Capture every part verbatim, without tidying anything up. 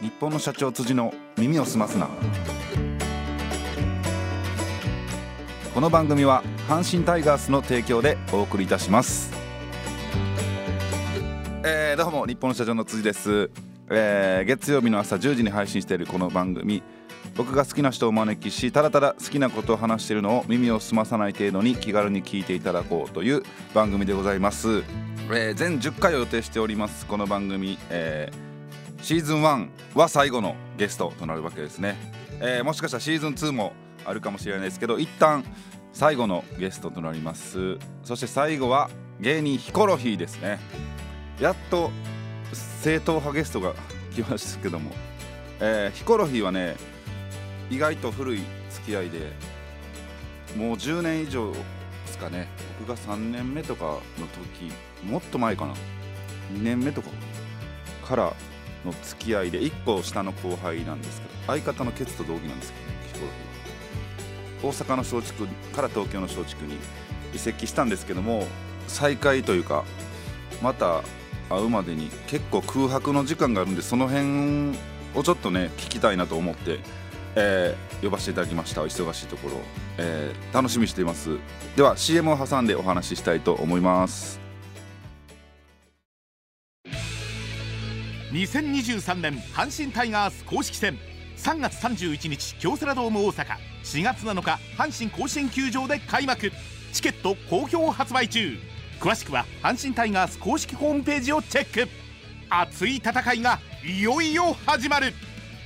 日本の社長辻の耳をすますな。この番組は阪神タイガースの提供でお送りいたします。えー、どうも日本の社長の辻です。えー、月曜日の朝じゅうじに配信しているこの番組、僕が好きな人をお招きし、ただただ好きなことを話しているのを耳を澄まさない程度に気軽に聞いていただこうという番組でございます。えー、全じゅっかいを予定しておりますこの番組、えー、シーズンワンは最後のゲストとなるわけですね。えー、もしかしたらシーズンツーもあるかもしれないですけど、一旦最後のゲストとなります。そして最後は芸人ヒコロヒーですね。やっと正統派ゲストが来ましたけども、えー、ヒコロヒーはね意外と古い付き合いで、もうじゅうねん以上ですかね。僕がさんねんめとかの時、もっと前かな、にねんめとかからの付き合いで、いっこ下の後輩なんですけど、相方のケツと同期なんですけど、ね、ヒコロヒーは大阪の松竹から東京の松竹に移籍したんですけども、再会というかまた会うまでに結構空白の時間があるんで、その辺をちょっとね聞きたいなと思って、えー、呼ばせていただきました。忙しいところ、えー、楽しみにしています。では シーエム を挟んでお話ししたいと思います。 にせんにじゅうさんねん阪神タイガース公式戦、さんがつさんじゅういちにち京セラドーム大阪、しがつなのか阪神甲子園球場で開幕。チケット好評発売中。詳しくは阪神タイガース公式ホームページをチェック。熱い戦いがいよいよ始まる。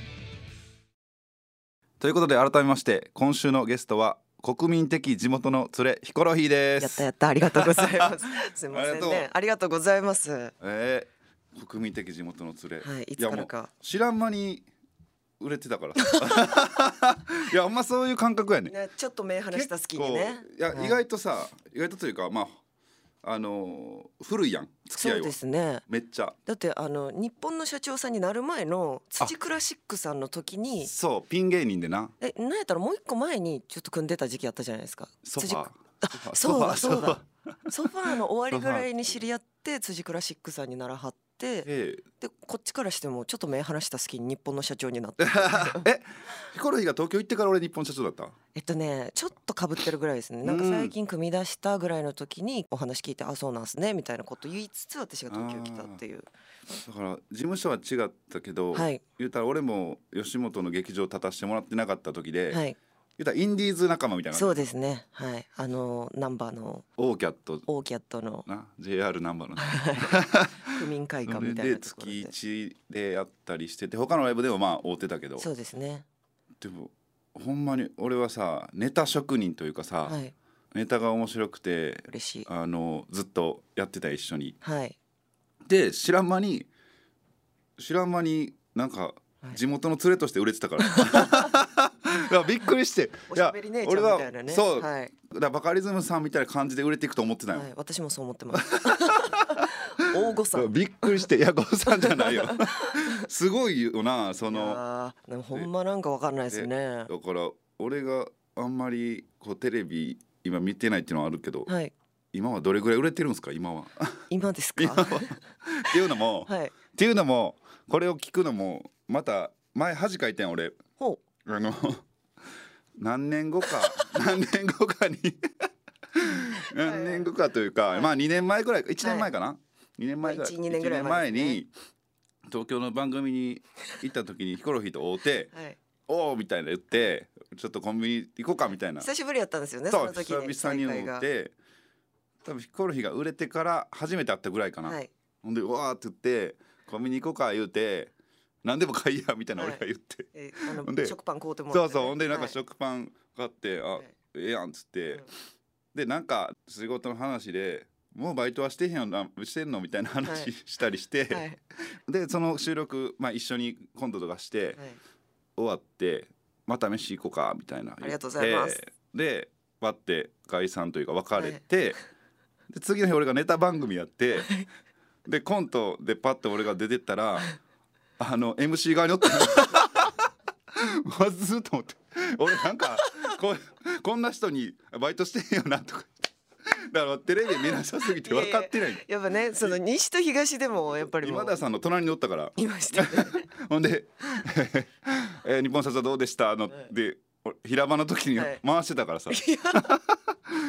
ということで改めまして今週のゲストは国民的地元の連れヒコロヒーです。 やったやった、ありがとうございますすいませんね、ありがとうございます。 えー、国民的地元の連れ、 はい、いつからか知らん間に売れてたからいやあんまそういう感覚やね。 ね、ちょっと目離した好きにね。 いや、 はい、 意外とさ、意外とというかまああのー、古いやん付き合いは。 そうですね、 めっちゃ。 だってあの日本の社長さんになる前の土クラシックさんの時に、 そうピン芸人でな、 え、なんやったらもう一個前にちょっと組んでた時期あったじゃないですか。 ソファー、 あ、そうだそうだソファーの終わりぐらいに知り合って辻クラシックさんにならはって、 えでこっちからしてもちょっと目離した隙に日本の社長になってえ、ヒコロヒーが東京行ってから俺日本社長だった？ えっとねちょっと被ってるぐらいですね。なんか最近組み出したぐらいの時にお話聞いて、あ、そうなんすねみたいなこと言いつつ私が東京来たっていう。 だから事務所は違ったけど、 はい、 言うたら俺も吉本の劇場立たせてもらってなかった時で、 はい、 言うたらインディーズ仲間みたいな。 そうですね、はい、あのナンバーのオーキャットオーキャットのな ジェイアール ナンバーの区民会館みたいなところでで月いちでやったりしてて、他のライブでもまあ会うてたけど、 そうですね。 でもほんまに俺はさ、ネタ職人というかさ、 はい、 ネタが面白くて嬉しい。 あのずっとやってた一緒に。 はい、 で知らん間に知らん間になんか地元の連れとして売れてたから、はい、いやびっくりして、 おしゃべり姉ちゃんみたいなね。 そう、 はい、 だからバカリズムさんみたいな感じで売れていくと思ってたよ、 はい、私もそう思ってます大御さんびっくりして、いや誤算じゃないよすごいよな、その。 いやでもほんまなんかわかんないですね。 だから俺があんまりこうテレビ今見てないっていうのはあるけど、 はい、 今はどれぐらい売れてるんですか今は今ですか今はっていうのも、 はい、 っていうのもこれを聞くのもまた前恥かいてん俺。 ほうあの何年後か何年後かに何年後かというか、はい、まあにねんまえぐらい、いちねんまえかな、はい、にねんまえぐらい、 いち、にねんぐらい前ですね。 いちねんまえに東京の番組に行った時にヒコロヒーと会うて、はい、おーみたいな言って、ちょっとコンビニ行こうかみたいな。 久しぶりやったんですよね。 そう、 その時に久々に会って、多分ヒコロヒーが売れてから初めて会ったぐらいかな、はい、ほんでうわーって言ってコンビニ行こうか言うて、何でも買いやみたいな俺が言って、はい、 えー、あの食パン買うてもらって、ね、 そうそう、ほんでなんか食パン買って、はい、あ、ええやんっつって、うん、でなんか仕事の話でもうバイトはしてへんよな、してんのみたいな話、はい、したりして、はい、でその収録、まあ、一緒にコントとかして、はい、終わってまた飯行こうかみたいな。 ありがとうございます。 でバッて解散というか別れて、はい、で次の日俺がネタ番組やって、はい、でコントでパッて俺が出てったらあの エムシー 側におってまずずっと思って、俺なんか こ, こんな人にバイトしてへんよなとかだからテレビ見なさすぎて分かってない。 やっぱねその西と東でもやっぱりもう今田さんの隣におったからいましたねほんで、えー、日本社長どうでしたの、はい、で平場の時に回してたからさ、はい、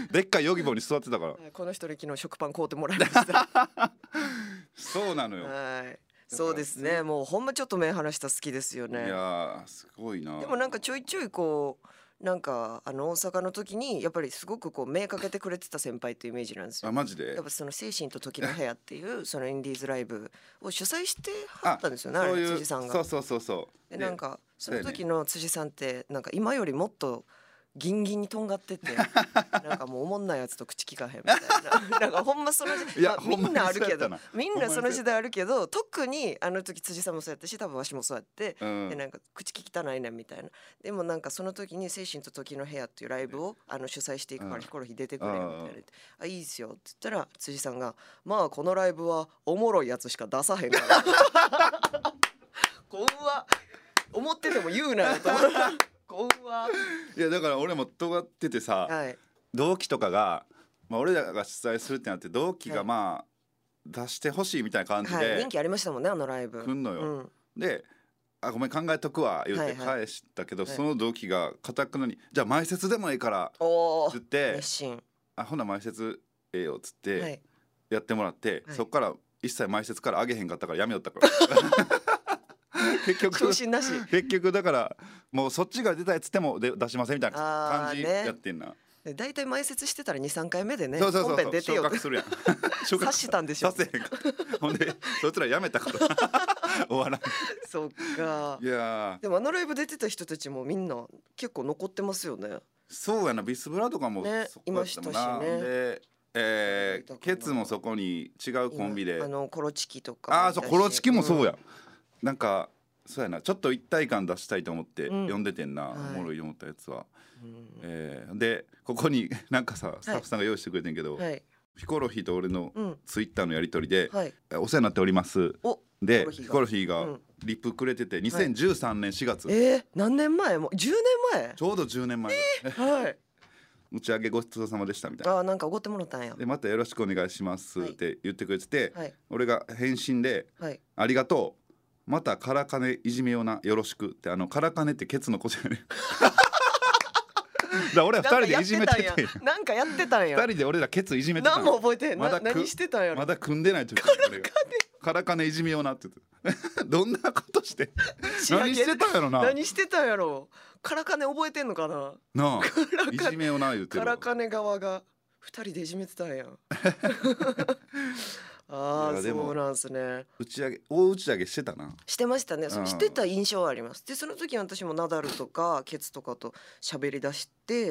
でっかいヨギボーに座ってたから、はい、 この人に昨日食パン買うてもらいましたそうなのよ。 はいそうですねもうほんまちょっと目離した好きですよね。 いやすごいな。 でもなんかちょいちょいこうなんかあの大阪の時にやっぱりすごくこう目かけてくれてた先輩っていうイメージなんですよ。 あマジで。 やっぱその精神と時の部屋っていうそのインディーズライブを主催してはったんですよね。あれ辻さんが。 そうそうそうそうでなんかその時の辻さんってなんか今よりもっとギンギンにとんがっててなんかもうおもんないやつと口聞かへんみたいななんかほんまその時代、まあ、みんなあるけどみんなその時代あるけど特にあの時辻さんもそうやったし多分わしもそうやって、うん、でなんか口聞きたないねんみたいな。でもなんかその時に精神と時の部屋っていうライブをあの主催していくからヒコロヒー出てくれみたいな、うん、あいいっすよって言ったら辻さんがまあこのライブはおもろいやつしか出さへんからこうは思ってても言うなよと思ういやだから俺も尖っててさ、はい、同期とかが、まあ、俺らが主催するってなって同期がまあ、はい、出してほしいみたいな感じで、 はい、人気ありましたもんねあのライブ来んのよ、うん、であごめん考えとくわ言って返したけど、はいはい、その同期が固くなにじゃあ前説でもいいからって言って熱心あほな前説ええよっつってやってもらって、はい、そっから一切前説から上げへんかったからやめよったから結局昇進なし結局だからもうそっちが出たやつってもで出しませんみたいな感じやってんな。 だいたい前説してたら にさんかいめでねそうそうそう本編出てよ昇格するやん察したんでしょ。 させへんかほんでそいつらやめたから終わらんそっか。 いやでもあのライブ出てた人たちもみんな結構残ってますよね。 そうやなビスブラとかもねいましたしね。 でえー、ケツもそこに違うコンビであのコロチキとかあそうコロチキもそうや、うん、なんかそうやなちょっと一体感出したいと思って呼んでてんな、うん、おもろいと思ったやつは、はいえー、でここになんかさスタッフさんが用意してくれてんけど、はい、ヒコロヒーと俺のツイッターのやり取りで、はい、お世話になっておりますでヒコロヒーがリップくれててにせんじゅうさんねんしがつ、 はい、えー、何年前もうじゅうねんまえちょうどじゅうねんまえ、 えー、はい打ち上げごちそうさまでしたみたいなあなんかおごってもらったんやでまたよろしくお願いしますって言ってくれてて、はい、俺が返信で、はい、ありがとうまたカラカネいじめようなよろしくってあのカラカネってケツの子じゃねだ俺はふたりでいじめててなんかやってたんやふたりで俺らケツいじめてた何も覚えてへんまだ何してたんやろまだ組んでない時カラカネカラカネいじめようなって言ってどんなことして何してたんやろな何してたんやろカラカネ覚えてんのかななあいじめような言ってるカラカネ側がふたりでいじめてたんやああそうなんですね打ち上げ大打ち上げしてたなしてましたね、うん、してた印象はあります。でその時私もナダルとかケツとかと喋り出して、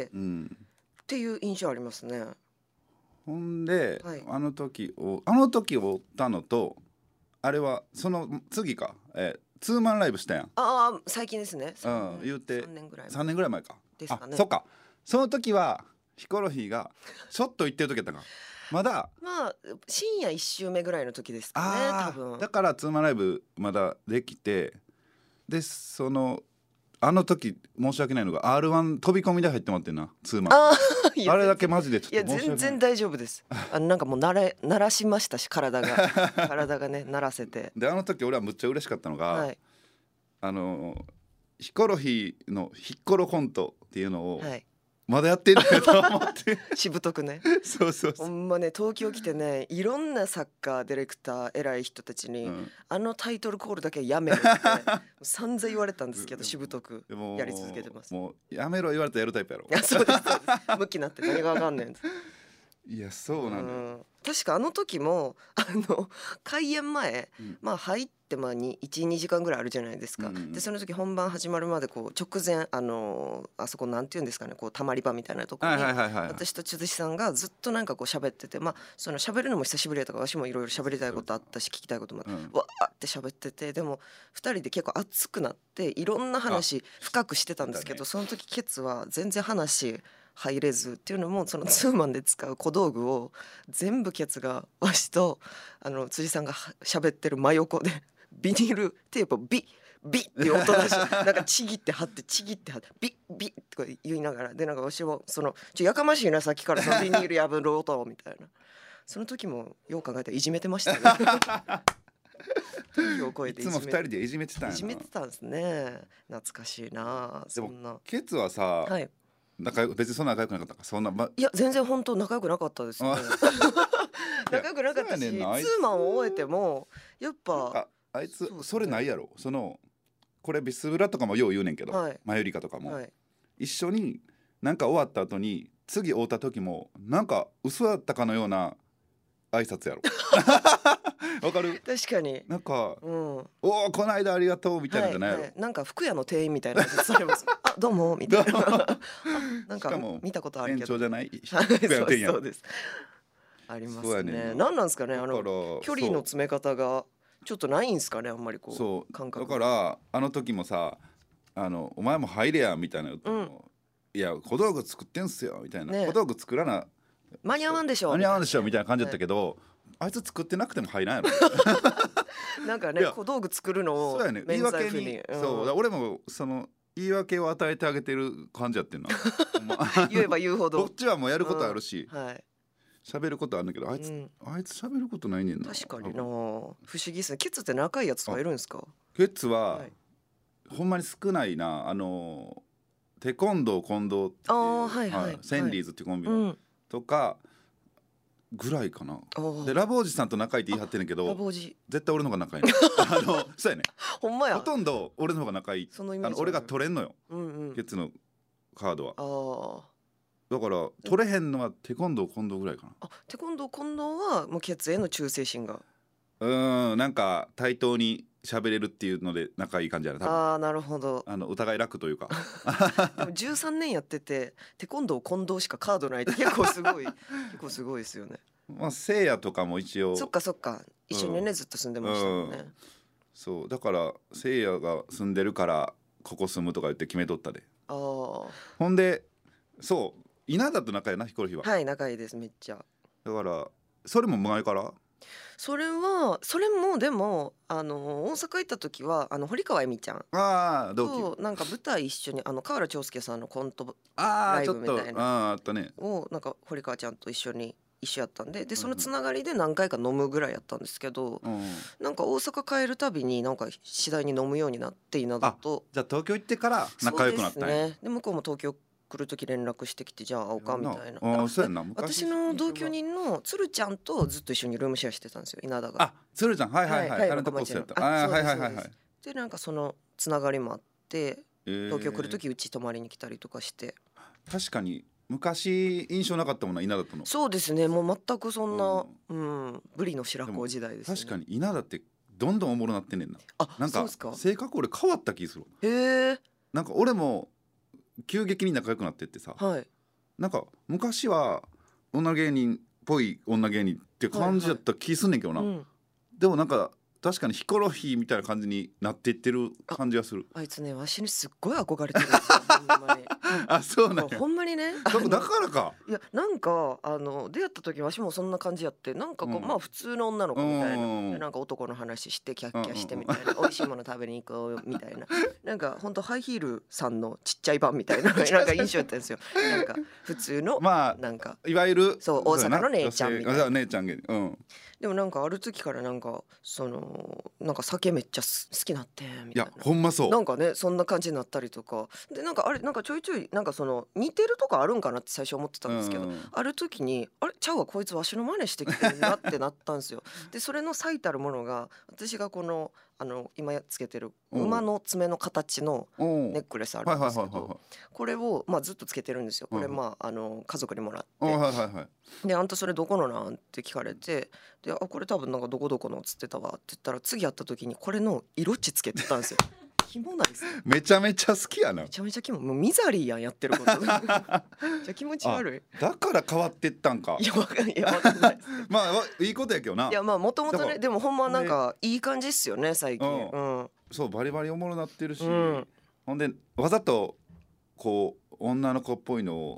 うん、っていう印象ありますね。 ほんで、はい、あの時をあの時を追ったのとあれはその次か、えー、ツーマンライブしたやん。 ああ最近ですね、 うん、言うてさんねんぐらいさんねんぐらい前かですかね。 あそっかその時はヒコロヒーがちょっと言ってる時やったかまだまあ深夜いち週目ぐらいの時ですかね多分。 だからツーマンライブまだできてでそのあの時申し訳ないのが アールワン 飛び込みで入ってもらってんなツーマン あ, あれだけマジでちょっと申し訳ない。 いや全然大丈夫ですあのなんかもう慣れ慣らしましたし体が体がね慣らせてであの時俺はむっちゃ嬉しかったのが、はい、あのヒコロヒーのヒッコロコントっていうのを、はいまだやってんだよと思ってしぶとくねそうそうそうほんまね東京来てねいろんなサッカーディレクター偉い人たちに、うん、あのタイトルコールだけやめろって散々言われたんですけどしぶとくやり続けてます。 もうやめろ言われたらやるタイプやろ。 いやそうですそうです向きになって何がわかんねんいやそうなのよ、うん、 確かあの時もあの開演前、うん、まあ入ってまあいち、にじかんぐらいあるじゃないですか、うんうん、でその時本番始まるまでこう直前あのあそこなんていうんですかねこうたまり場みたいなところに、はいはいはいはい、私と辻さんがずっとなんかこう喋っててまあその喋るのも久しぶりだとか私もいろいろ喋りたいことあったし聞きたいこともあって、うん、わーって喋っててでもふたりで結構熱くなっていろんな話深くしてたんですけど、ね、その時ケツは全然話入れずっていうのもそのツーマンで使う小道具を全部ケツがわしとあの辻さんが喋ってる真横でビニールテープをビビッって音出してなんかちぎって貼ってちぎって貼ってビッビッとか言いながらでなんかわしもそのちょやかましいなさっきからそのビニール破る音みたいなその時もよう考えたらいじめてましたね時を超えていつもふたりでいじめてたんやな。 いじめてたんですね。懐かしいな。そんなケツはさ、 はい、 仲良く別にそんな仲良くなかったかそんな、ま、 いや全然本当仲良くなかったですね仲良くなかったし、ツーマンを終えてもやっぱあいつ そ,、ね、それないやろ。そのこれビスブラとかもよう言うねんけど、はい、マユリカとかも、はい、一緒になんか終わった後に次会うた時もなんか嘘だったかのような挨拶やろわかる。 確かになんか、うん、おおこの間ありがとうみたいなじゃないやろ、はいはい、 なんか服屋の店員みたいなされますあどうもみたいななんか見たことあるけど店長じゃない服屋の店員やそうですありますね。何なんですかねあの距離の詰め方がちょっとないんですかねあんまりこうそう感覚だからあの時もさあのお前も入れやみたいな、うん、いや小道具作ってんすよみたいな、ね、小道具作らな間に合わんでしょ間に合わんでしょみたいな感じだったけど、はい、あいつ作ってなくても入らんやろなんかね小道具作るのを言い訳に、うん、そうだ俺もその言い訳を与えてあげてる感じやってんな言えば言うほどこっちはもうやることあるし、 うん、はい喋ることあるんだけどあいつ、うん、あいつ喋ることないねんな。 確かにな不思議ですね。ケツって仲いいやつとかいるんですか。 ケツは、はい、ほんまに少ないな。あのテコンドー近藤っていう、はいはいはい、センリーズっていうコンビの、はい、とかぐらいかな。でラブおじさんと仲いいって言い張ってんねんけど絶対俺の方が仲いいあのそうやねほんまやほとんど俺の方が仲いい。そのイメージあの俺が取れんのよ、うんうん、ケツのカードは。あだから取れへんのはテコンドー近藤ぐらいかな。 あテコンドー近藤はもうケツへの忠誠心がうーんなんか対等に喋れるっていうので仲いい感じやな。 ああなるほど。 あのお互い楽というかでもじゅうさんねんやっててテコンドー近藤しかカードないって結構すごい結構すごいですよね。 まあせいやとかも一応そっかそっか一緒にね、うん、ずっと住んでましたもんね、うん、 そうだからせいやが住んでるからここ住むとか言って決めとったで。あほんでそう稲田と仲いいなヒコロヒーは。 はい仲いいですめっちゃ。 だからそれも前からそれはそれもでもあの大阪行った時はあの堀川恵美ちゃんあ同期なんか舞台一緒にあの河原長介さんのコントライブみたいなああったねをなんか堀川ちゃんと一緒に一緒やったんででそのつながりで何回か飲むぐらいやったんですけど、うん、なんか大阪帰るたびになんか次第に飲むようになって稲田と。 じゃあ東京行ってから仲良くなったんや。そうですね。 で向こうも東京来る時連絡してきてじゃあ会おうかみたいな。 あそうやな私の同居人の鶴ちゃんとずっと一緒にルームシェアしてたんですよ稲田が。 あ鶴ちゃんはいはいはい。タレントコースやった。あはいはいはいはい。 でなんかそのつながりもあって東京来る時うち泊まりに来たりとかして。 確かに昔印象なかったもんな稲田との。 そうですねもう全くそんな、うん、うん、ブリの白子時代ですね。 確かに稲田ってどんどんおもろなってんねんな。あなんか性格俺変わった気する。 へえ。 なんか俺も急激に仲良くなってってさ、はい、なんか昔は女芸人っぽい女芸人って感じだった気すんねんけどな、はいはいうん、でもなんか確かにヒコロヒーみたいな感じになっていってる感じがする。 あ, あいつねわしにすっごい憧れてるんですよほんまにあそうなんやほんまにねだからかいやなんかあの出会った時わしもそんな感じやってなんかこう、うん、まあ普通の女の子みたいな、うん、なんか男の話してキャッキャしてみたいな、うん、美味しいもの食べに行こうみたいななんかほんとハイヒールさんのちっちゃい版みたいななんか印象やったんですよなんか普通の、まあ、なんかいわゆるそう大阪の姉ちゃんみたいな姉ちゃん、うん、 でもなんかある時からなんかそのなんか酒めっちゃ好きなってみたいな。いやほんまそうなんかねそんな感じになったりとかでなんかあれなんかちょいちょいなんかその似てるとかあるんかなって最初思ってたんですけど、うん、ある時にあれちゃうわこいつわしの真似してきてるなってなったんですよでそれの最たるものが私がこのあの今つけてる馬の爪の形のネックレスあるんですけどこれをまあずっとつけてるんですよ。これまああの家族にもらってはいはいはい、であんたそれどこのなんって聞かれてであこれ多分なんかどこどこのっつってたわって言ったら次会った時にこれの色っちつけてたんですよキモないですね。 めちゃめちゃ好きやな。 めちゃめちゃキモもうミザリーやんやってることじゃ気持ち悪い。 だから変わってったんか。 いやわかんないわかんないですまあいいことやけどな。 いやまあもともとねでもほんまなんかいい感じっすよね最近、うんうん、そうバリバリおもろなってるし、うん、ほんでわざとこう女の子っぽいのを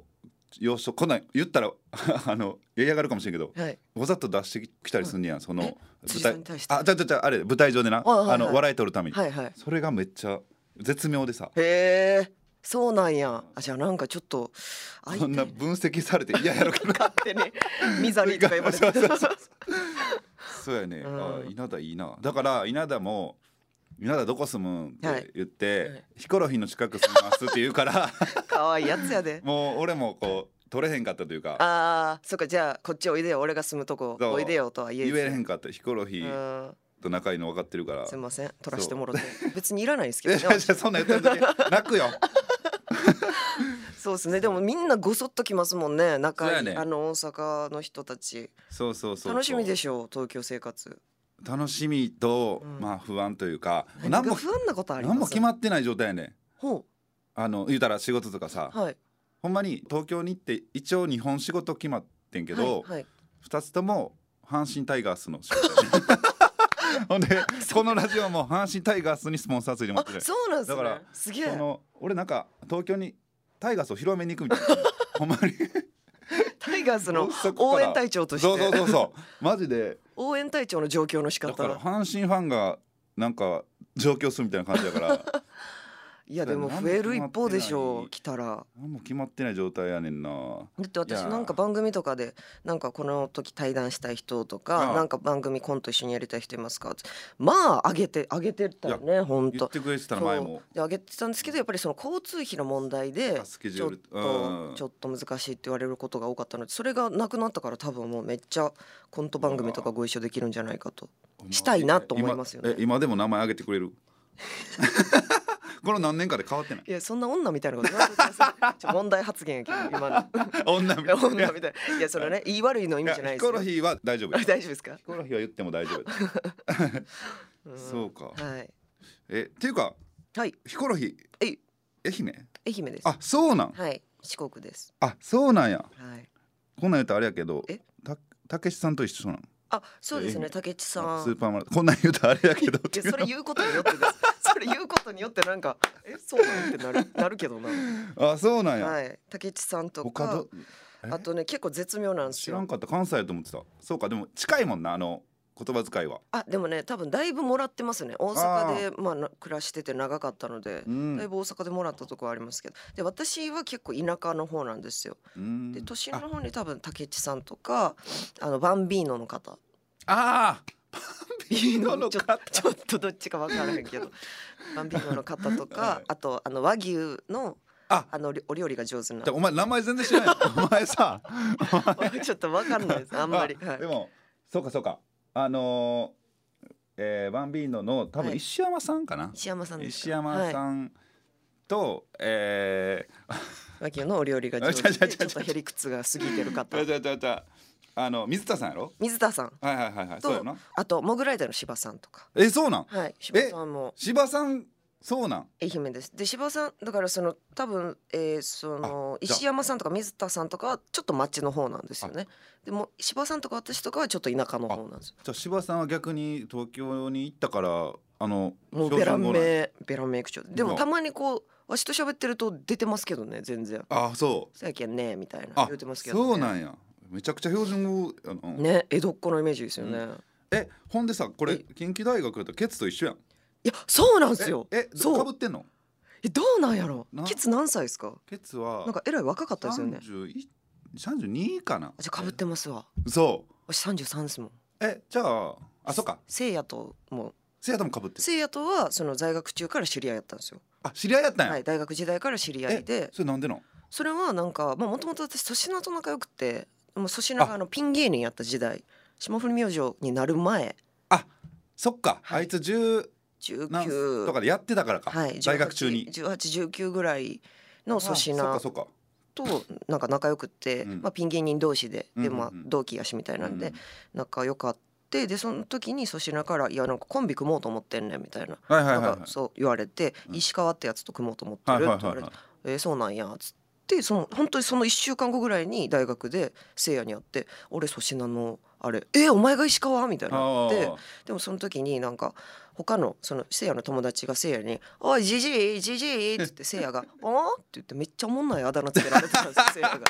要所こんなん言ったらあの嫌がるかもしれんけど、 はい、 わざと出してきたりすんねやん、その辻さんに対して。 あじゃじゃじゃあれ舞台上でな、 はいはいはい、 あの笑い取るために、 はいはい、 それがめっちゃ絶妙でさ。 へえ、そうなんや。あ、じゃあなんかちょっとそんな分析されて嫌やろけど勝手にミザリーとか言われてそうそうそうそうやね、 うん、 あ稲田いいな。だから稲田も稲田どこ住むんって言って、はいはい、ヒコロヒーの近く住みますって言うから可愛いやつやで。もう俺もこう取れへんかったというか、 ああ、そっか、じゃあこっちおいでよ、俺が住むとこおいでよとは言え言えへんかった。ヒコロヒーと仲いいの分かってるから、 すいません取らしてもらって別にいらないですけどね。 いやそんな言ってる時泣くよそうですね。でもみんなごそっときますもんね、仲いい、 ね、 あの大阪の人たち。 そうそうそうそう、 楽しみでしょう東京生活。 楽しみと、うん、まあ不安というか、 何も不安なことあります？ 何も決まってない状態やね。 ほう、 あの言うたら仕事とかさ、 はい、 ほんまに東京に行って一応日本仕事決まってんけど、 はいはい、 ふたつとも阪神タイガースの仕事ほんでこのラジオも阪神タイガースにスポンサーついてもらってる。 そうなんですね。 だからすげえ。 その俺なんか東京にタイガースを広めに行くみたいなほんまにタイガースの応援隊長として。 そうそうそうそうマジで応援隊長の状況の仕方。 だから阪神ファンがなんか上京するみたいな感じだからいやでも増える一方でしょう、来たら。 何も決まってない状態やねんな。 だって私なんか番組とかでなんかこの時対談したい人とか、なんか番組コント一緒にやりたい人いますかって、まあ上げて上げてたよね。本当言ってくれてたら前もで上げてたんですけど、やっぱりその交通費の問題でちょっとちょっと難しいって言われることが多かったので、それがなくなったから多分もうめっちゃコント番組とかご一緒できるんじゃないかと、したいなと思いますよね。 今, 今でも名前上げてくれるこの何年かで変わってない。 いやそんな女みたいなこと言われてください。ちょ問題発言やけど今の女みたいな女みたいな。いやそれね言い悪いの意味じゃないですよ。 ヒコロヒーは大丈夫。 大丈夫ですか？ ヒコロヒーは言っても大丈夫、うん、そうか。 はい。 えっていうか、 はい、 ヒコロヒーえ愛媛愛媛です。 あそうなん。 はい、四国です。 あそうなんや。 はい。 こんなん言うとあれやけど、 えたたけしさんと一緒なの？ あそうですね、たけしさん。 スーパーマラソンこんなん言うとあれやけどいやそれ言うことによってですそれ言うことによってなんかえそうなんってなるなるけどな。 あそうなんや。 はい、たけしさんとかあとね結構絶妙なんですよ。 知らんかった。関西だと思ってた。そうかでも近いもんなあの言葉遣いは。 あでもね多分だいぶもらってますね。大阪でまあ暮らしてて長かったので、うん、だいぶ大阪でもらったところありますけど、で私は結構田舎の方なんですよ。うん、で都心の方に多分たけしさんとかあのバンビーノの方。 ああバンビーノの方ちょっとどっちか分からへんけどバンビーノの方とか、はい、あとあの和牛のああのお料理が上手な。 お前名前全然知らないお前さちょっと分かんないですあんまり、はい、 でもそうかそうかあのーえー、バンビーノの多分石山さんかな、はい、 石山さんですか。 石山さんと、はい、えー、 和牛のお料理が上手でちょっとへりくつが過ぎてる方あの水田さんやろ。 水田さんはいはいはいはいそうやな。 あとモグライダーの柴さんとか。 えそうなん。 はい柴さんも柴さんそうなん。 愛媛です。で柴さんだからその多分、えー、その石山さんとか水田さんとかはちょっと町の方なんですよね。でも柴さんとか私とかはちょっと田舎の方なんですよ。 じゃあ柴さんは逆に東京に行ったからあのもうベランメベランメイク長でもたまにこうわしと喋ってると出てますけどね全然。 あそうそうやけんねみたいな言ってますけどね。 そうなんや。めちゃくちゃ標準語あのね江戸っ子のイメージですよね、うん、 えほんでさこれ近畿大学だとケツと一緒やん。いやそうなんですよ。 ええかぶってんの。 えどうなんやろ。ケツ何歳ですか。 ケツはなんかえらい若かったですよね。 さんじゅうにかな。 じゃあかぶってますわ。 そう私さんじゅうさんですもん。 えじゃああそっかせいやともせいやともかぶってる。 せいやとはその在学中から知り合いやったんですよ。 あ知り合いやったんや。 はい大学時代から知り合いで。 それなんでの。 それはなんかもともと私粗品と仲良くてもう粗品があのピン芸人やった時代霜降り明星になる前。 あそっか、はい、あいつじゅうじゅうきゅうとかでやってたからか、はい、大学中にじゅうはち、じゅうきゅうぐらいの粗品となんか仲良くって、うんまあ、ピン芸人同士で、うんうんうん、でまあ同期やしみたいなんで仲良かってでその時に粗品から「いやなんかコンビ組もうと思ってんねん」みたいな、 はいはいはいはい、 なんかそう言われて、うん「石川ってやつと組もうと思ってる」って言われて「はいはいはいはい、えー、そうなんや」つって。でその本当にそのいっしゅうかんごぐらいに大学でせいやに会って「俺粗品のあれえお前が石川?」みたいになってでもその時になんか他のそのせいやの友達がせいやに「おいジジイジジイ」って言ってせいやが「あ?」って言ってめっちゃおもんないあだ名つけられてたんですよせいやが「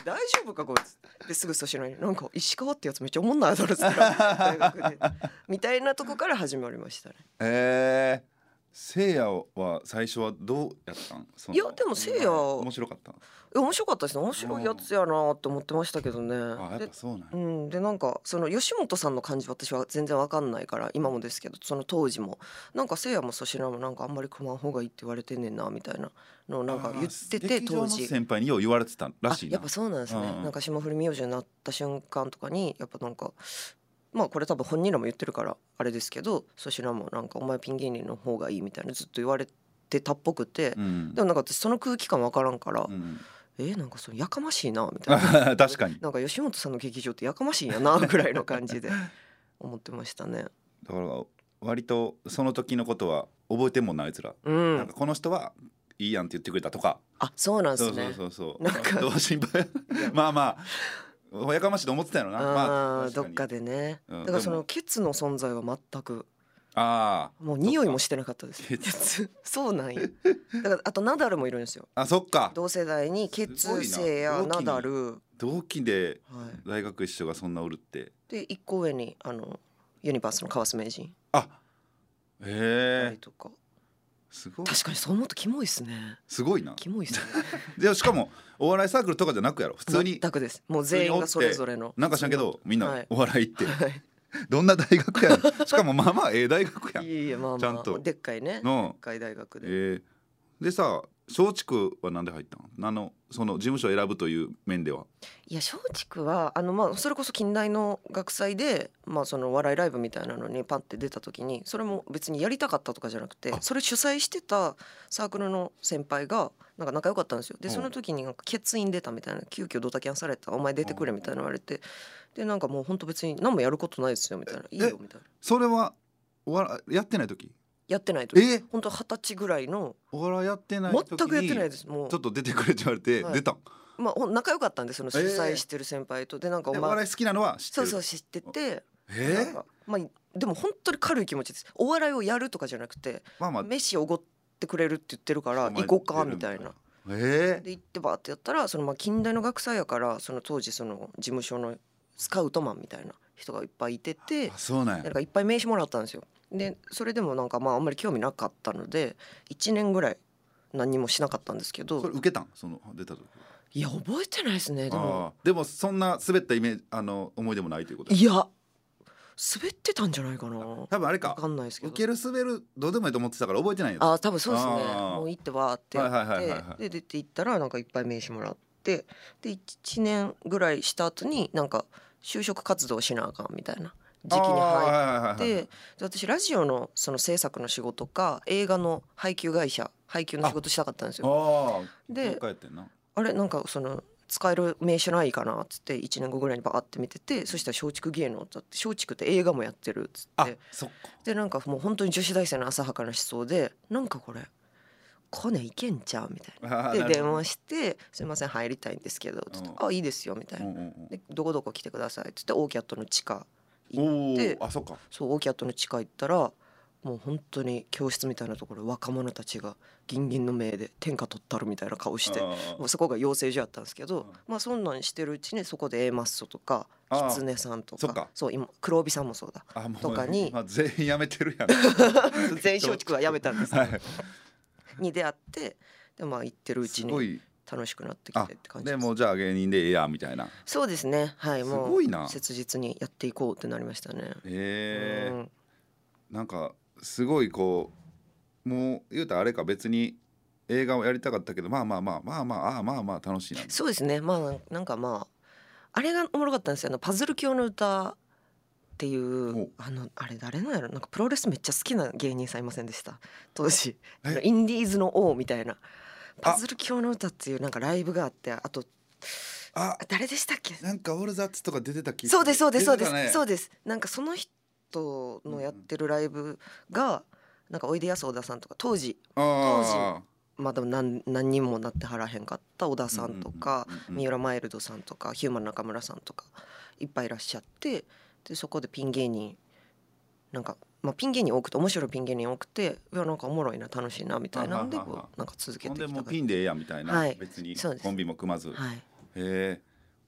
大丈夫かこいつですぐ粗品になんか石川ってやつめっちゃおもんないだろっつったら大学でみたいなとこから始まりましたね。 えーせいやは最初はどうやったん？そのいやでもせいや面白かったん？ 面白かったですね。面白いやつやなって思ってましたけどね。 あやっぱそうなんや。 うん、でなんかその吉本さんの感じ私は全然わかんないから今もですけどその当時もなんかせいやも粗品もなんかあんまり組まん方がいいって言われてんねんなみたいなのをなんか言ってて劇場の当時先輩によう言われてたらしいな。 あやっぱそうなんですね、 うんうんなんか霜降り明星になった瞬間とかにやっぱなんかまあこれ多分本人らも言ってるからあれですけど粗品もなんかお前ピン芸人の方がいいみたいなずっと言われてたっぽくて、 うん、 でもなんか私その空気感わからんから、 うんえー、なんかそれやかましいなみたいな確かになんか吉本さんの劇場ってやかましいんやなぐらいの感じで思ってましたね。 だから割とその時のことは覚えてんもんなあいつら、 うん、 なんかこの人はいいやんって言ってくれたとか。 あそうなんですね。 そうそうそうそうなんかどう心配まあまあやかましいと思ってたよな。 あ、 まあ、 どっかでね、 うん、 だからそのケツの存在は全くあもう匂いもしてなかったです。ケツそうなんや。だからあとナダルもいるんですよ。 あそっか同世代にケツせいやナダル同期ではい大学一緒がそんなおるって、 で一個上にあのユニバースの川須名人あたへえりとか、 すごい確かにそう思うとキモいっすね。 すごいな。 キモいっすね。 でしかもお笑いサークルとかじゃなくやろ普通に全くです。もう全員がそれぞれのなんか知らんけどみんはないお笑い行って、 はいどんな大学やんしかもまあまあええ大学やん。 いえいえまあまあちゃんとでっかいね、 うんでっかい大学で、 えー、でさ松竹はなんで入ったの？あのその事務所を選ぶという面では。 いや松竹はあのまあそれこそ近代の学祭でまあその笑いライブみたいなのにパンって出た時にそれも別にやりたかったとかじゃなくてあそれ主催してたサークルの先輩がなんか仲良かったんですよ。でうんその時になんか欠員出たみたいな急遽ドタキャンされたお前出てくれみたいな言われてでなんかもう本当別に何もやることないですよみたいないいよみたいなそれはお笑いやってない時？ やってないとえ本当二十歳ぐらいのお笑いやってない時に全くやってないですもうちょっと出てくれって言われて、 はい出たん。 まあほん仲良かったんでその主催してる先輩と、でなんかお前でお笑い好きなのは知ってる。 そうそう知っててえーなんかまあでも本当に軽い気持ちです。お笑いをやるとかじゃなくてまあまあ飯おごってくれるって言ってるからお前行こうかみたいな。 えで行ってバーってやったらそのまあ近代の学祭やからその当時その事務所のスカウトマンみたいな人がいっぱいいててー、あそうなんやなんかいっぱい名刺もらったんですよ。でそれでもなんかまああんまり興味なかったのでいちねんぐらい何にもしなかったんですけど、 それ受けたんその出た時。 いや覚えてないですね。でもあーでもそんな滑ったイメージあの思い出もないということ。 いや滑ってたんじゃないかな。わ多分あれかかんないですけど受ける滑るどうでもいいと思ってたから覚えてないよ。 あ多分そうですね。 あーもう行ってわーってやはいはいはいはいはいってで出て行ったらなんかいっぱい名刺もらってでいちねんぐらいした後になんか就職活動しなあかんみたいな時期に入って、 あーはいはいはいはいで私ラジオのその制作の仕事か映画の配給会社配給の仕事したかったんですよ。 ああで帰ってんな。 あれなんかその使える名刺ないかなっつっていちねんごぐらいにバーって見ててそしたら松竹芸能だって松竹って映画もやってるっつっあてそっか。 でなんかもう本当に女子大生の浅はかな思想でなんかこれコネいけんちゃうみたいなで電話して「すいません入りたいんですけど」つって「あいいですよ」みたいな「でどこどこ来てください」っつってオーキャットの地下行ってあそっか。 そうオーキャットの地下行ったらもう本当に教室みたいなところ若者たちがギンギンの目で天下取ったるみたいな顔してもうそこが養成所やったんですけどまあそんなんしてるうちにそこで A マッソとかキツネさんとかそう今黒帯さんもそうだあもうとかにまあ、全員辞めてるやん全員松竹は辞めたんですけどはいに出会ってでまあ行ってるうちにすごい。 楽しくなってきてって感じでです。 もうじゃあ芸人でええやみたいな。 そうですねはいすもごいうな切実にやっていこうってなりましたね。 ええうんなんかすごいこうもう言うたらあれか別に映画をやりたかったけどまあまあまあまあまあああまあまあ楽しいな。 そうですねまあなんかまああれがおもろかったんですよあのパズル教の歌っていうおあのあれ誰なんやろなんかプロレスめっちゃ好きな芸人さんいませんでした当時えあのインディーズの王みたいなパズル教の歌っていうなんかライブがあってあとあ誰でしたっけなんかオールザッツとか出てた気そうですそうですそうです、 ね、 そうですなんかその人のやってるライブがなんかおいでやす小田さんとか当時あまだ何何人もなってはらへんかった小田さんとかうんうんうんうん三浦マイルドさんとかヒューマン中村さんとかいっぱいいらっしゃってでそこでピン芸人なんか、まあ、ピン芸人多くて面白いピン芸人多くていやなんかおもろいな楽しいなみたいなんでははははこうなんか続けほんでもうてきたからピンでええやんみたいな、 はい別にそうですコンビも組まず、 はいへえ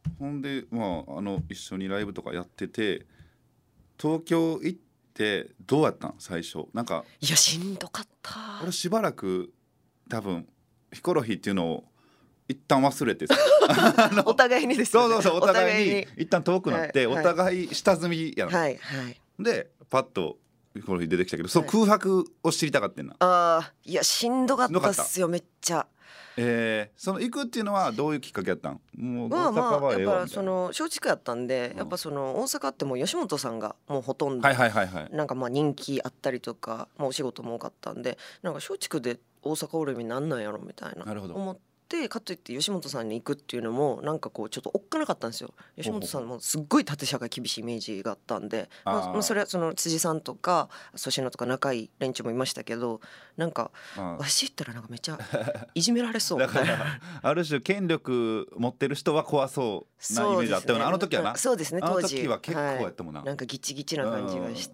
ほんでまああの一緒にライブとかやってて東京行ってどうやったん最初なんか。 いやしんどかった。 俺しばらく多分ヒコロヒーっていうのを一旦忘れてお互いにですよね。 そうそうそうお互いに一旦遠くなって、はい、お互い下積みやな、 はいはい、 でパッとヒコロヒー出てきたけど、その空白を知りたかったんな。 あいやしんどかったっすよめっちゃ。 えー、その行くっていうのはどういうきっかけやったん？もう大阪はええわみたいな。 まあやっぱその松竹やったんで、やっぱその大阪ってもう吉本さんがもうほとんど、 はいはいはいはい、 なんかまあ人気あったりとか、まあ、お仕事も多かったんで、なんか松竹で大阪おる意味なんなんやろみたいな思って。でかといって吉本さんに行くっていうのもなんかこうちょっとおっかなかったんですよ。吉本さんもすっごい縦社が厳しいイメージがあったんで、まあ、それはその辻さんとか粗品とか仲いい連中もいましたけど、なんかわし言ったらなんかめっちゃいじめられそうだからある種権力持ってる人は怖そうなイメージあったよな、ね、あの時はな。 そうですね当時あの時は結構やったもんな、 はい、なんかギチギチな感じがして、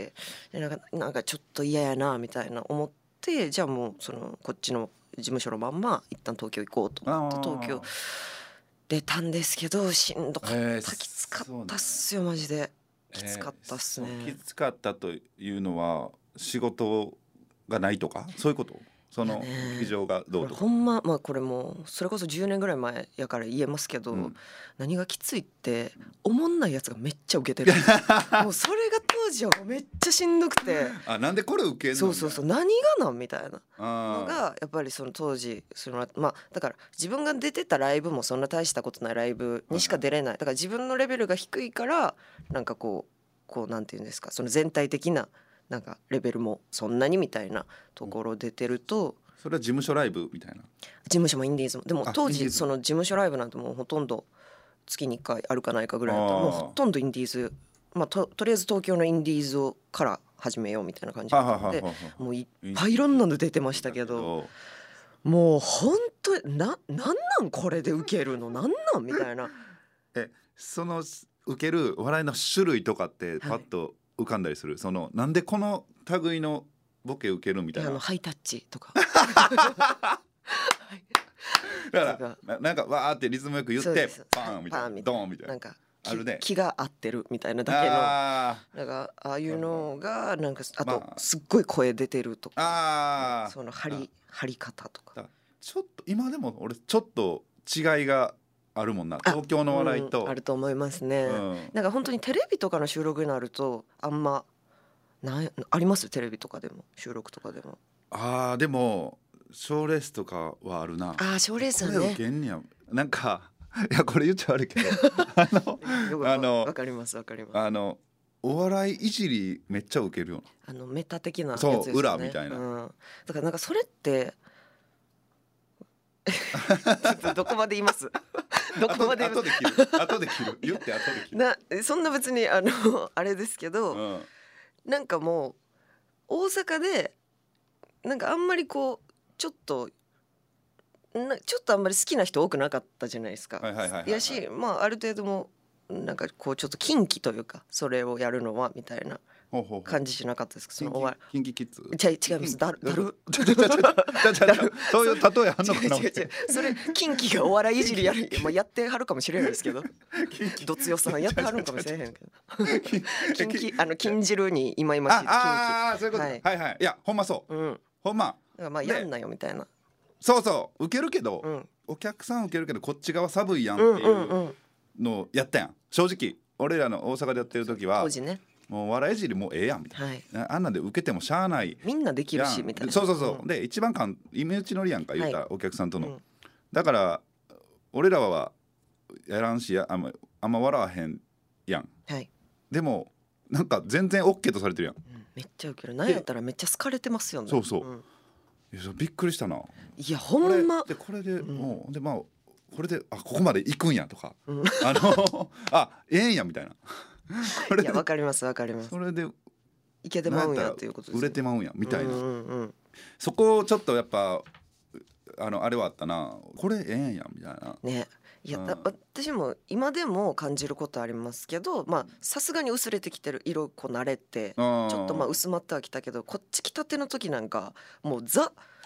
でなんかなんかちょっと嫌やなみたいな思って、じゃあもうそのこっちの事務所のまんま一旦東京行こうと思って東京出たんですけど、しんどかった、えー、きつかったっすよマジできつかったっすね、 えー、きつかったというのは仕事がないとかそういうこと？その事情がどうとか。 ほんま、まあこれもそれこそじゅうねんぐらい前やから言えますけど、うん、何がきついっておもんないやつがめっちゃウケてるもうそれが当時はめっちゃしんどくてあなんでこれウケんの？ そうそうそう何がなんみたいなのがやっぱりその当時そのまあだから自分が出てたライブもそんな大したことないライブにしか出れない、だから自分のレベルが低いからなんかこうこうなんていうんですか、その全体的ななんかレベルもそんなにみたいなところ出てると、 それは事務所ライブみたいな。 事務所もインディーズもでも当時その事務所ライブなんてもうほとんど月にいっかいあるかないかぐらいだったらもうほとんどインディーズ、まあ、と, とりあえず東京のインディーズから始めようみたいな感じだったので、もういっぱいいろんなの出てましたけど、もう本当にななんなんこれでウケるのなんなんみたいな。 えそのウケる笑いの種類とかってパッと浮かんだりする、はい、そのなんでこの類のボケ受けるみたいな。 あのハイタッチとかだからな, なんかわーってリズムよく言ってパーンみたいなドーンみたいな、 なんかあるね、 気が合ってるみたいなだけのあなんかああいうのがなんかあとすっごい声出てるとか、あその張り張り方とか、 ちょっと今でも俺ちょっと違いがあるもんな東京の笑いと、 うん、あると思いますね、うん、なんか本当にテレビとかの収録になるとあんまなありますテレビとかでも収録とかでも。 あーでも賞レースとかはあるな。 あ賞レースはね、これ受けんねやなんかいやこれ言っちゃ悪いけどあのあのわかりますわかります。 あのお笑いいじりめっちゃ受けるよな、あのメタ的なやつですよね。 そう裏みたいな、 うん、だからなんかそれってどこまで言いますどこまで後で切る後で切る言って後で切るなそんな別にあのあれですけど、うん、なんかもう大阪でなんかあんまりこうちょっとなちょっとあんまり好きな人多くなかったじゃないですか。やし、まあある程度もなんかこうちょっと近畿というかそれをやるのはみたいな感じじゃなかったですか。そのおキンキキッズじゃ違います。だるだるそういう例えあんのかな。 違う違う違うそれ近畿がお笑いいじりやるまあやってはるかもしれないですけどどつよさんやってはるかもしれへんけど近畿あの金汁に今いましああそういうこと、はい、はいはいいやほんまそう、うん、ほんまだからまあやんなよみたいな。 そうそう受けるけど、うん、お客さん受けるけどこっち側寒いやんっていうのをやったやん。正直俺らの大阪でやってる時は当時ねもう笑い尻もうええやんみたいな、はい、あんなんで受けてもしゃあないみんなできるしみたいな。 そうそうそう、うん、で一番かんイメージのりやんか言ったら、はい、お客さんとの、うん、だから俺らはやらんしやあんまあんま笑わへんやん、はい、でもなんか全然 OK とされてるやん、うん、 めっちゃウケる。なんやったらめっちゃ好かれてますよね。 そうそう、うん、いやびっくりしたな。 いやほんまこれでこれで、うん、もうでまあこれであここまで行くんやとか、うん、あのあええんやみたいなこれいやわかりますわかります。 それでいけてまうんやっていうことです、ね、 売れてまうんやみたいな、うんうんうん、そこをちょっとやっぱあのあれはあったなこれええんやみたいなね。いや、うん、私も今でも感じることありますけどまあさすがに薄れてきてる色こなれてちょっとまあ薄まってはきたけどこっち来たての時なんかもうザ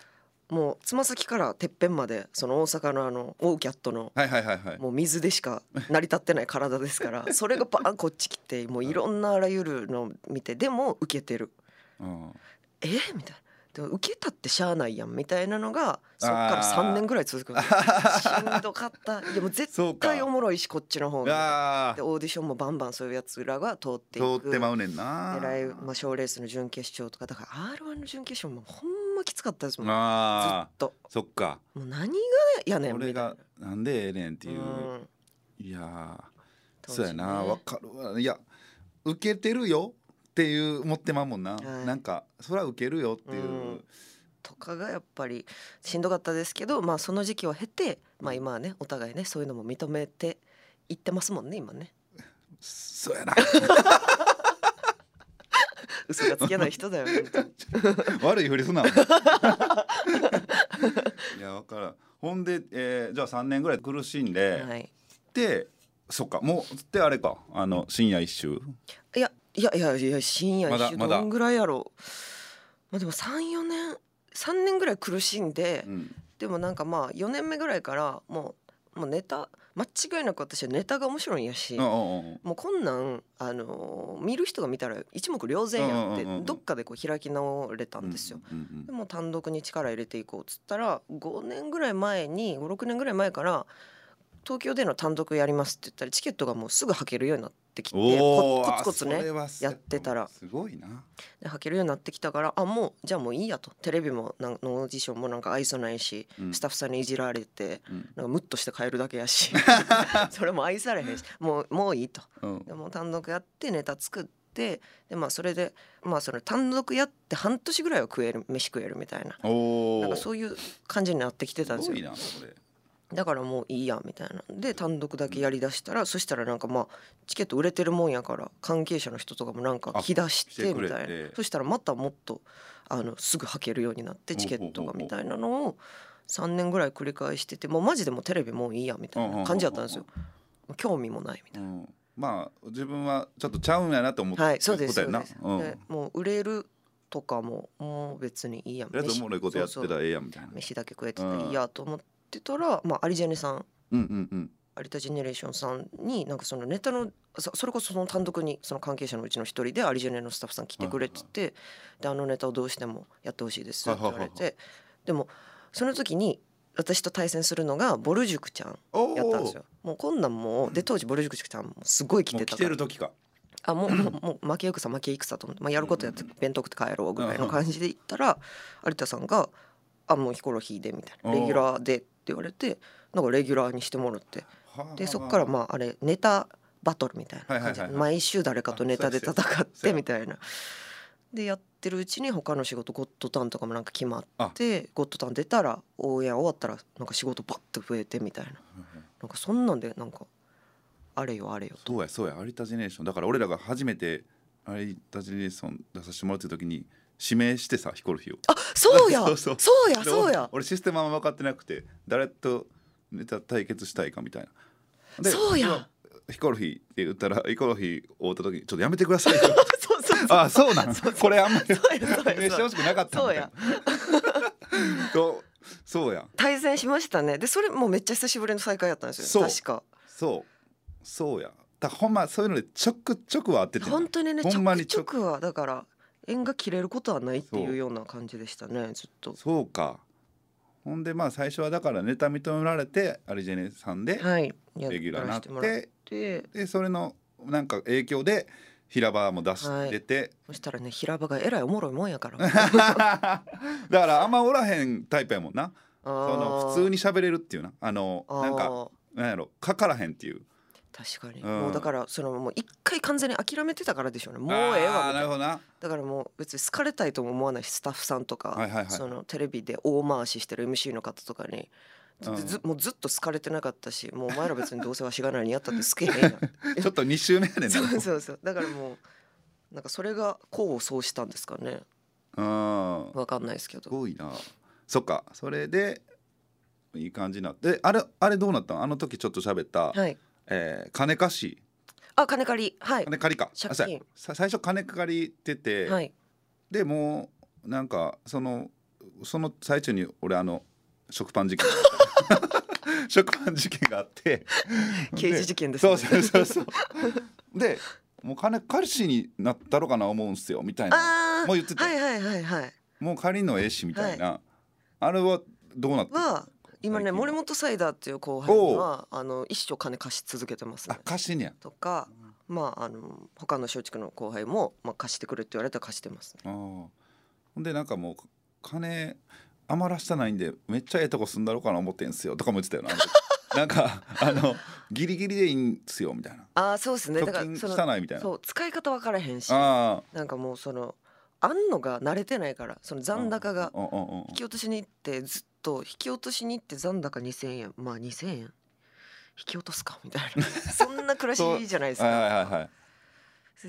もうつま先からてっぺんまでその大阪のあのオーキャットのはいはいはいはい。 もう水でしか成り立ってない体ですからそれがバーンこっち来てもういろんなあらゆるの見てでも受けてる、 うん、 えみたいな。でも受けたってしゃあないやんみたいなのがそっからさんねんぐらい続くんですしんどかった。いやもう絶対おもろいしこっちの方がでオーディションもバンバンそういうやつらが通っていく。 通ってまうねんな。 でライブ、まあ、ショーレースの準決勝とかだから アールワン の準決勝もほんまきつかったですもん。 あずっとそっか。 もう何がやねん俺がなんでええねんっていう、うん、いやそうやな、わかるわ。いや受けてるよっていう持ってまうもんな、はい、なんかそれは受けるよっていう、うん、 とかがやっぱりしんどかったですけど、まあその時期を経て、まあ今はねお互いねそういうのも認めていってますもんね今ね。 そうやな嘘がつけない人だよ悪いふりすな。いや分からん。ほんで、えー、じゃあさんねんぐらい苦しんで、はい、でそっかもうってあれかあの深夜一周。 いやいやいやいや深夜一周どんぐらいやろう。まあでもさん、よねんさんねんぐらい苦しんで、うん、でもなんかまあよねんめぐらいからもうもうネタ間違いなく私はネタが面白いんやし、もうこんなんあのー、見る人が見たら一目瞭然やってどっかでこう開き直れたんですよ。でも単独に力入れていこうっつったらごねんぐらい前にご、ろくねんぐらい前から東京での単独やりますって言ったらチケットがもうすぐ履けるようになってきてコツコツねやってたらすごいなで履けるようになってきたからあもうじゃあもういいやとテレビもなんのオーディションもなんか愛想ないし、うん、スタッフさんにいじられて、うん、なんかムッとして帰るだけやしそれも愛されへんしもう、もういいと、うん、でも単独やってネタ作ってで、まあ、それで、まあ、その単独やって半年ぐらいは食える飯食えるみたいな、なんかそういう感じになってきてたんですよ。 すごいなそれだからもういいやみたいなで単独だけやりだしたら、うん、そしたらなんかまあチケット売れてるもんやから関係者の人とかもなんか来だしてみたいな、そしたらまたもっとあのすぐ履けるようになってチケットがみたいなのをさんねんぐらい繰り返しててもうマジでもうテレビもういいやみたいな感じだったんですよ。興味もないみたいな、うん、 まあ自分はちょっとちゃうんやなと思って、はい、 そうですそうです、うん、でもう売れるとかももう別にいいやみたいな、 おもろいことやってたらええやみたいな、 飯だけ食えてたらいいやと思ってってたら、まあ、アリジェネさん、 うんうんうん、 有田ジェネレーションさんになんかそのネタの そ, それこそその単独にその関係者のうちの一人でアリジェネのスタッフさん来てくれてて、はいはい、であのネタをどうしてもやってほしいですって言われて、はいはいはい、でもその時に私と対戦するのがボル塾ちゃんやったんですよ。もうこんなんもうで当時ボル塾ちゃんもすごい来てたから、もう来てる時かあもうもうもう負け戦負け戦と思って、まあ、やることやって弁当食って帰ろうぐらいの感じで言ったら有田さんがあもうヒコロヒーでみたいなレギュラーでって言われてなんかレギュラーにしてもらってでそっからまああれネタバトルみたいな感じで毎週誰かとネタで戦ってみたいなでやってるうちに他の仕事ゴッドタンとかもなんか決まってゴッドタン出たら応援終わったらなんか仕事バッと増えてみたいななんかそんなんでなんかあれよあれよとそうやそうや有田ジェネレーションだから俺らが初めて有田ジェネレーション出させてもらってる時に指名してさヒコロヒーをあそうやそうそうそうやそうや俺システムは分かってなくて誰とネタ対決したいかみたいなでそうやヒコロヒーって言ったらヒコロヒーを追った時にちょっとやめてくださいよそうそうそうあそうなんこれあんまり指名してほしくなかったみたいなそうそうや対戦しましたね。でそれもうめっちゃ久しぶりの再会やったんですよ確かそうそうやだほんまそういうのでちょくちょくはあってて本当にねちょくちょくはだから縁が切れることはないっていうような感じでしたねずっと。 そうかほんでまあ最初はだからネタ認められてアリジェネさんでレギュラーになって、はい、でそれのなんか影響で平場も出してて、はい、 そしたらね平場がえらいおもろいもんやからだからあんまおらへんタイプやもんなその普通に喋れるっていうなあのなんかなんやろかからへんっていう確かに、うん、もうだからそのもう一回完全に諦めてたからでしょうね。もうええわみたいな, なだからもう別に好かれたいとも思わないしスタッフさんとか、はいはいはい、そのテレビで大回ししてる エムシー の方とかに、うん、ずもうずっと好かれてなかったしもうお前ら別にどうせはしがないにやったって好けへんやんちょっとに週目やねんなそうそうそうだからもうなんかそれが功を奏したんですかね。うん分かんないですけどすごいな。そっかそれでいい感じになってあれあれどうなったのあの時ちょっと喋った、はいえー、金貸しあ金借りはい金借りか借金最初金借りてて、はい、でもうなんかそのその最中に俺あの食パン事件食パン事件があって刑事事件ですね。 そうそうそうそうでもう金彼氏になったろかな思うんすよみたいなもう言ってて、 はいはいはいはい、 もう借りんのええしみたいな、はい、あれはどうなったは今ね森本サイダーっていう後輩にはあの一生金貸し続けてますね。 あ貸しにやとか、まああの他の松竹の後輩も、まあ、貸してくれって言われたら貸してますね。あほんでなんかもう金余らしたないんでめっちゃええとこ住んだろうかな思ってんすよとかも言ってたよななんかあのギリギリでいいんすよみたいな。 あそうですね。だからその汚いみたいな。 そう使い方分からへんし、なんかもうそのあんのが慣れてないからその残高が引き落としに行ってずっと引き落としに行って残高にせんえんまあにせんえん引き落とすかみたいなそんな暮らしじゃないですか。はいはいはい、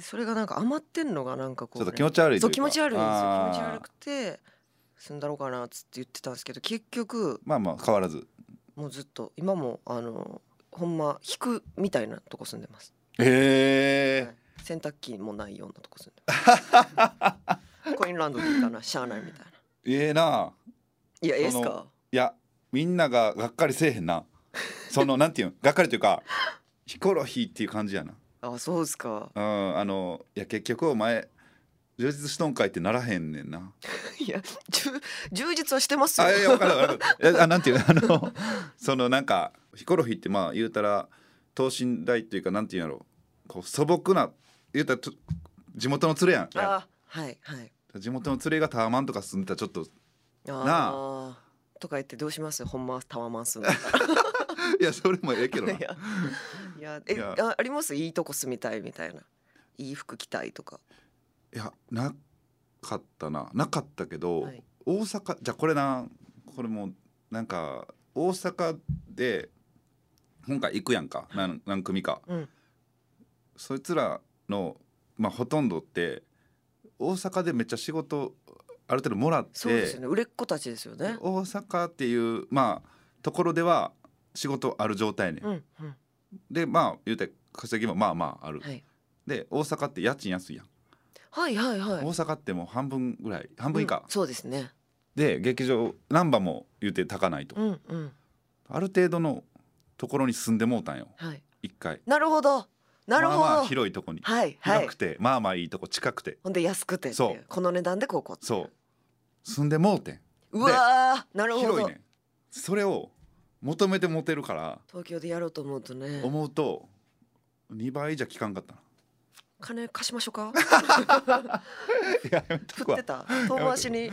それがなんか余ってんのがなんかこう、ね、 ちょっと気持ち悪いというか。 そう気持ち悪いんですよ。気持ち悪くて住んだろうかなっつって言ってたんですけど結局まあまあ変わらずもうずっと今もあのほんま引くみたいなとこ住んでます。 へえ、はい、 洗濯機もないようなとこ住んでますコインランドリーかなしゃあないみたいな。 ええな。 いやええっすか。 いやみんなががっかりせえへんなそのなんていうのがっかりというかヒコロヒーっていう感じやな。 あそうですか。 うん、あのいや結局お前充実しとんかいってならへんねんな。 いや充実はしてますよ。 あいや分かる分かる。いやなんていうあのそのなんかヒコロヒーってまあ言うたら等身大っていうかなんていうんやろこう素朴な言うたら地元の連れやん。 あはいはい。 地元の連れがタワマンとか住んでたらちょっとあなあとか言ってどうしますほんまタワマン住んでいやそれもええけどな。いやいやえいや あ, ありますいいとこ住みたいみたいないい服着たいとか。 いやなかったななかったけど、 はい、 大阪じゃあこれなこれもなんか大阪で今回行くやんか、はい、何, 何組か、うん、そいつらの、まあ、ほとんどって大阪でめっちゃ仕事ある程度もらってそうですよね売れっ子たちですよね。 大阪っていうまあところでは仕事ある状態ね、うんうん、でまあ言うて稼ぎもまあまあある、はい、で大阪って家賃安いやん。 はいはいはい。 大阪ってもう半分ぐらい半分以下、うん、 そうですね。 で劇場難波も言うて高ないと、うんうん、ある程度のところに住んでもうたんよ、はい、一回。 なるほどなるほど、まあ、 まあ広いとこに、 はいはい、 広くてまあまあいいとこ近くてほんで安くてっていうこの値段でここってそう住んでもうてん。 うわなるほど広いねん。それを求めて持てるから東京でやろうと思うとね思うとにばいじゃ効かんかったな。 金貸しましょうかいや振ってた遠回しに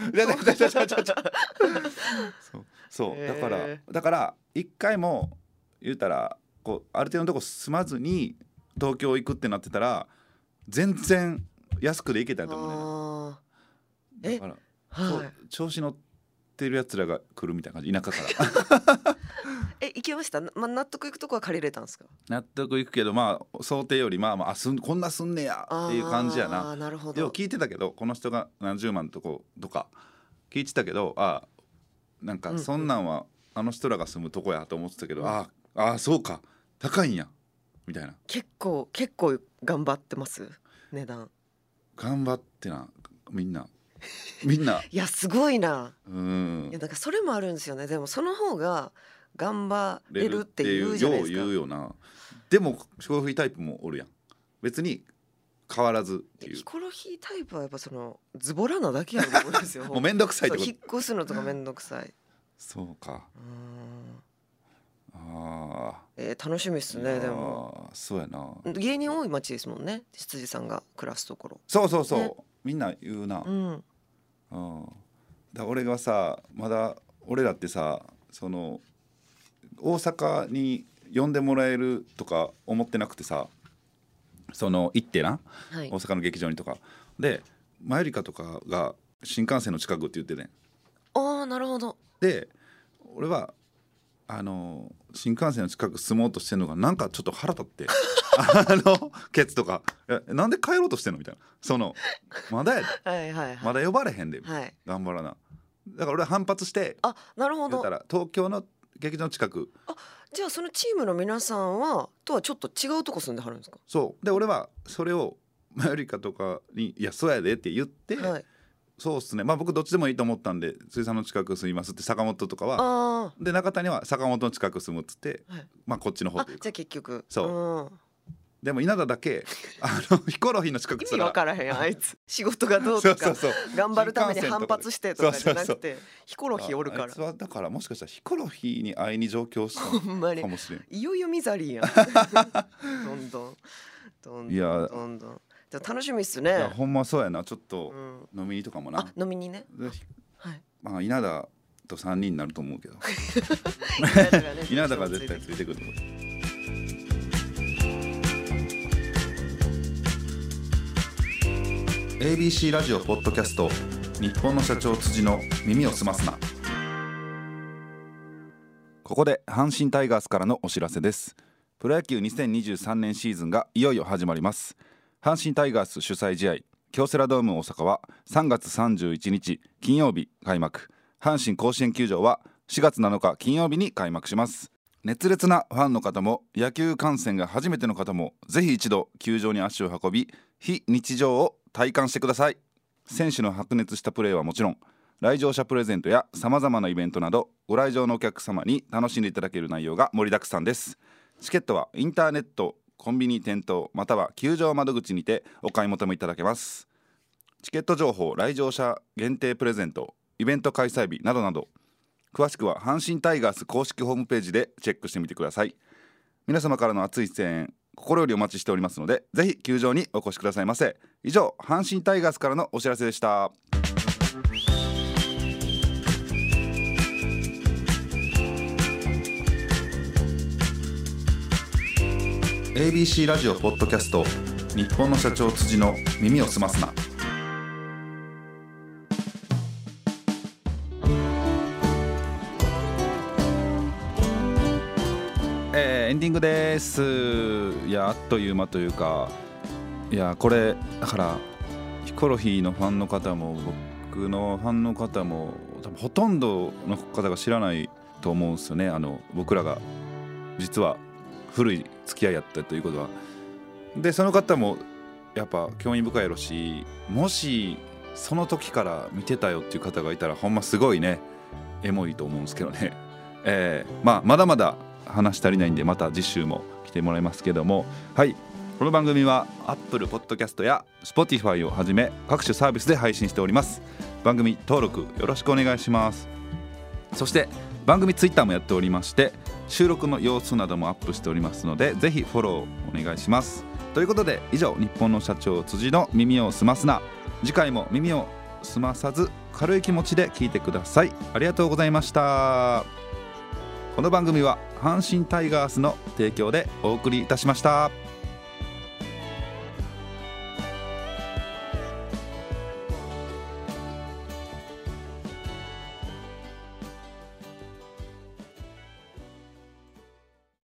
そうそうだからだから一回も言うたらこうある程度のとこ住まずに東京行くってなってたら全然安くで行けたと思うね。だから、はい、調子乗ってるやつらが来るみたいな感じ田舎からえ行きました、まあ、納得いくとこは借りれたんですか。 納得いくけどまあ想定よりまあまああすんこんなすんねやっていう感じやな。 あなるほど。 よう聞いてたけどこの人が何十万とことか聞いてたけどあなんかそんなんはあの人らが住むとこやと思ってたけど、うん、ああそうか高いんやみたいな。 結構結構頑張ってます値段。 頑張ってなみんなみんないやすごいな。 うんいやだからそれもあるんですよね。でもその方が頑張れるって言うじゃないですか。 よう言うよな。でもヒコロヒータイプもおるやん別に変わらずっていう。 ヒコロヒータイプはやっぱそのズボラなだけやと思うんですよもうめんどくさいってこと。 引っ越すのとかめんどくさい。 そうか。 うんあ、えー、楽しみっすね。でもそうやな芸人多い町ですもんね羊さんが暮らすところ。 そうそうそう、ね、みんな言うな、 うんうん、だ俺がさまだ俺らってさその大阪に呼んでもらえるとか思ってなくてさその行ってな、はい、大阪の劇場にとかでマユリカとかが新幹線の近くって言ってね。 ああなるほど。 で俺はあの新幹線の近く住もうとしてるのがなんかちょっと腹立ってあのケツとかなんで帰ろうとしてんのみたいなそのまだやではいはい、はい、 まだ呼ばれへんで、 はい、 頑張らな。だから俺は反発してあなるほど。 言ったら東京の劇場の近く。 あじゃあそのチームの皆さんはとはちょっと違うとこ住んではるんですか。 そうで俺はそれをマユリカとかにいやそうやでって言って、はい、 そうですね、まあ僕どっちでもいいと思ったんで、辻さんの近く住みますって坂本とかは、で中谷は坂本の近く住むっつって、はい、まあこっちの方というか。 あ、じゃあ結局そう、うん、でも稲田だけあのヒコロヒーの近く意味分からへんあいつ仕事がどうとかそうそうそう頑張るために反発してとかじゃなくて、そうそうそうヒコロヒーおるから。あいつはだからもしかしたらヒコロヒーに会いに上京したかもしれん。 いよいよミザリーやんどんどんどんどんいやどんどんじゃ楽しみっすね。 いやほんまそうやな、ちょっと飲みにとかもな、 うん、あ飲みにね、 はい、まあ稲田とさんにんになると思うけど稲田が絶対ついてくると思う。エービーシー ラジオポッドキャスト、日本の社長辻の耳をすますな。ここで阪神タイガースからのお知らせです。プロ野球にせんにじゅうさんねんシーズンがいよいよ始まります。阪神タイガース主催試合、京セラドーム大阪はさんがつさんじゅういちにち金曜日開幕。阪神甲子園球場はしがつなのか金曜日に開幕します。熱烈なファンの方も野球観戦が初めての方もぜひ一度球場に足を運び、非日常を体感してください。選手の白熱したプレーはもちろん、来場者プレゼントやさまざまなイベントなど、ご来場のお客様に楽しんでいただける内容が盛りだくさんです。チケットはインターネット、コンビニ店頭または球場窓口にてお買い求めいただけます。チケット情報、来場者限定プレゼント、イベント開催日などなど、詳しくは阪神タイガース公式ホームページでチェックしてみてください。皆様からの熱い声援、心よりお待ちしておりますので、ぜひ球場にお越しくださいませ。以上、阪神タイガースからのお知らせでした。エービーシー ラジオポッドキャスト、日本の社長辻の耳をすますな。えー、エンディングです。いや、あっという間というか、いやこれだからヒコロヒーのファンの方も僕のファンの方も多分ほとんどの方が知らないと思うんですよね。あの僕らが実は古い付き合いやったということは。でその方もやっぱ興味深いやろし、もしその時から見てたよっていう方がいたらほんますごいねエモいと思うんですけどね。えー、まあまだまだ話足りないんで、また次週も来てもらいますけども、はい、この番組は Apple Podcast や Spotify をはじめ各種サービスで配信しております。番組登録よろしくお願いします。そして番組 Twitter もやっておりまして、収録の様子などもアップしておりますので、ぜひフォローお願いします。ということで以上、日本の社長辻の耳をすますな。次回も耳をすまさず軽い気持ちで聞いてください。ありがとうございました。この番組は阪神タイガースの提供でお送りいたしました。